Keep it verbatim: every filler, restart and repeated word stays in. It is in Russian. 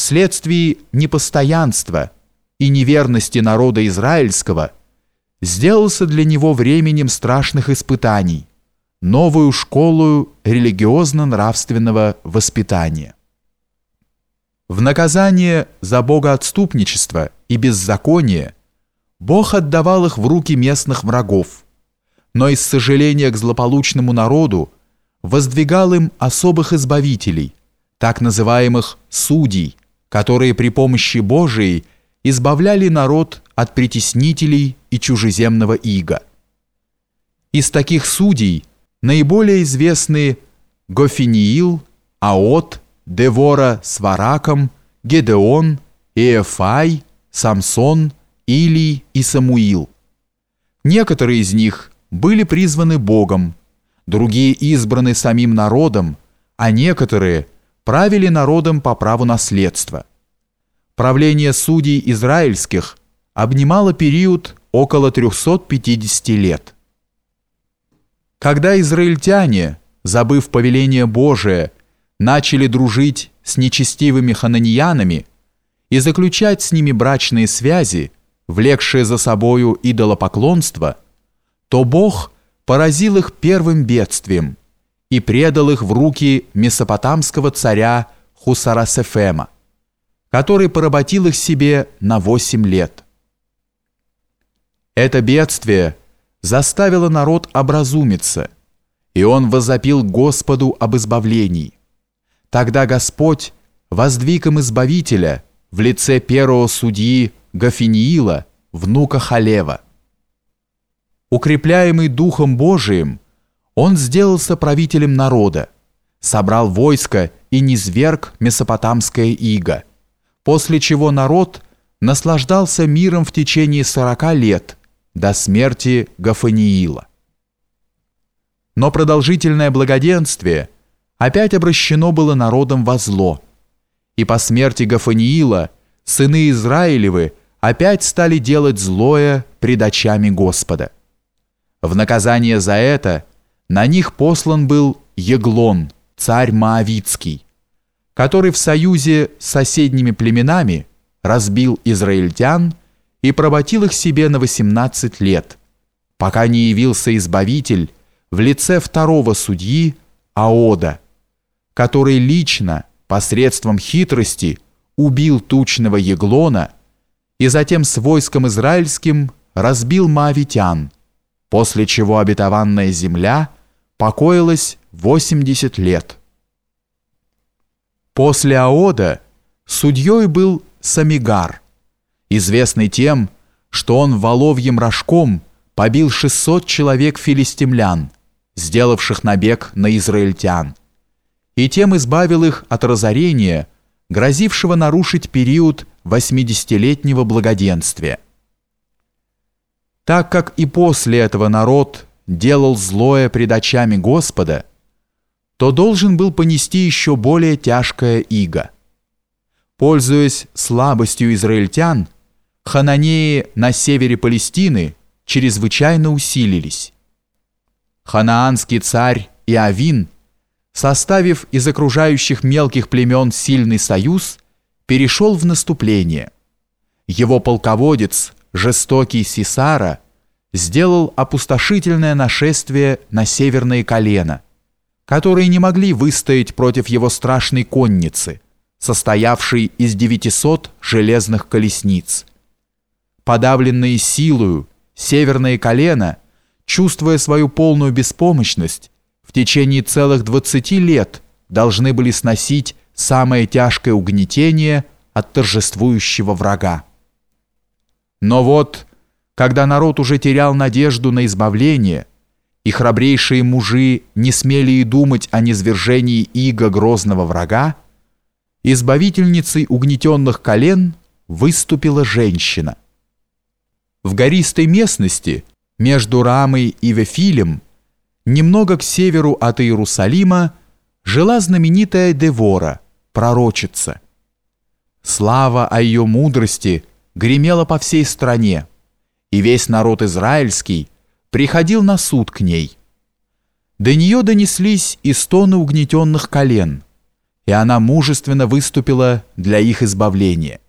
вследствие непостоянства и неверности народа израильского сделался для него временем страшных испытаний, новую школу религиозно-нравственного воспитания. В наказание за богоотступничество и беззаконие Бог отдавал их в руки местных врагов, но из сожаления к злополучному народу воздвигал им особых избавителей, так называемых судей, которые при помощи Божией избавляли народ от притеснителей и чужеземного ига. Из таких судей наиболее известны Гофиниил, Аот, Девора с Вараком, Гедеон, Иефай, Самсон, Илий и Самуил. Некоторые из них были призваны Богом, другие избраны самим народом, а некоторые правили народом по праву наследства. Правление судей израильских обнимало период около трехсот пятидесяти лет. Когда израильтяне, забыв повеление Божие, начали дружить с нечестивыми хананеянами и заключать с ними брачные связи, влекшие за собою идолопоклонство, то Бог поразил их первым бедствием и предал их в руки месопотамского царя Хусарасефема, который поработил их себе на восемь лет. Это бедствие заставило народ образумиться, и он возопил Господу об избавлении. Тогда Господь воздвиг им избавителя в лице первого судьи Гофиниила, внука Халева. Укрепляемый Духом Божиим, он сделался правителем народа, собрал войско и низверг месопотамское иго, после чего народ наслаждался миром в течение сорока лет до смерти Гофиниила. Но продолжительное благоденствие опять обращено было народом во зло, и по смерти Гофиниила сыны Израилевы опять стали делать злое пред очами Господа. В наказание за это на них послан был Еглон, царь Моавитский, который в союзе с соседними племенами разбил израильтян и поработил их себе на восемнадцать лет, пока не явился избавитель в лице второго судьи Аода, который лично, посредством хитрости, убил тучного Еглона и затем с войском израильским разбил моавитян, после чего обетованная земля покоилась восемьдесят лет. После Аода судьей был Самигар, известный тем, что он воловьим рожком побил шестьсот человек филистимлян, сделавших набег на израильтян, и тем избавил их от разорения, грозившего нарушить период восьмидесятилетнего благоденствия. Так как и после этого народ делал злое пред очами Господа, то должен был понести еще более тяжкое иго. Пользуясь слабостью израильтян, хананеи на севере Палестины чрезвычайно усилились. Ханаанский царь Иовин, составив из окружающих мелких племен сильный союз, перешел в наступление. Его полководец, жестокий Сисара, сделал опустошительное нашествие на северные колена, которые не могли выстоять против его страшной конницы, состоявшей из девятисот железных колесниц. Подавленные силою, северные колена, чувствуя свою полную беспомощность, в течение целых двадцати лет должны были сносить самое тяжкое угнетение от торжествующего врага. Но вот, когда народ уже терял надежду на избавление, и храбрейшие мужи не смели и думать о низвержении ига грозного врага, избавительницей угнетенных колен выступила женщина. В гористой местности между Рамой и Вефилем, немного к северу от Иерусалима, жила знаменитая Девора, пророчица. Слава о ее мудрости гремела по всей стране, и весь народ израильский приходил на суд к ней. До нее донеслись и стоны угнетенных колен, и она мужественно выступила для их избавления.